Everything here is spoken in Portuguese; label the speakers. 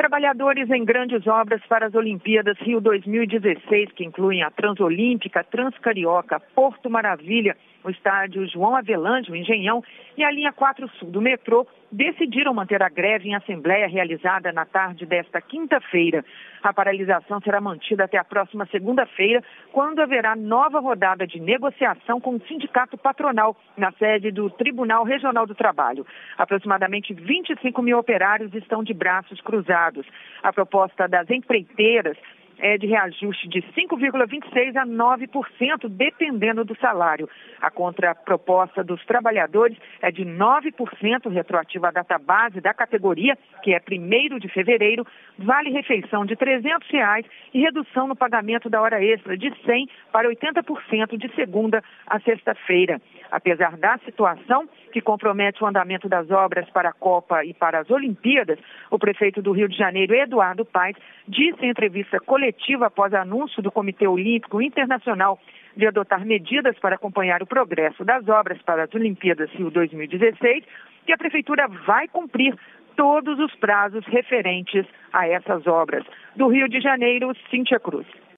Speaker 1: Trabalhadores em grandes obras para as Olimpíadas Rio 2016, que incluem a Transolímpica, Transcarioca, Porto Maravilha, o estádio João Avelange, o Engenhão, e a linha 4 Sul do metrô, decidiram manter a greve em assembleia realizada na tarde desta quinta-feira. A paralisação será mantida até a próxima segunda-feira, quando haverá nova rodada de negociação com o sindicato patronal na sede do Tribunal Regional do Trabalho. Aproximadamente 25 mil operários estão de braços cruzados. A proposta das empreiteiras é de reajuste de 5,26% a 9%, dependendo do salário. A contraproposta dos trabalhadores é de 9%, retroativa à data base da categoria, que é 1º de fevereiro, vale refeição de R$ 300 e redução no pagamento da hora extra de 100% para 80% de segunda a sexta-feira. Apesar da situação que compromete o andamento das obras para a Copa e para as Olimpíadas, o prefeito do Rio de Janeiro, Eduardo Paes, disse em entrevista coletiva após anúncio do Comitê Olímpico Internacional de adotar medidas para acompanhar o progresso das obras para as Olimpíadas Rio 2016, que a prefeitura vai cumprir todos os prazos referentes a essas obras. Do Rio de Janeiro, Cíntia Cruz.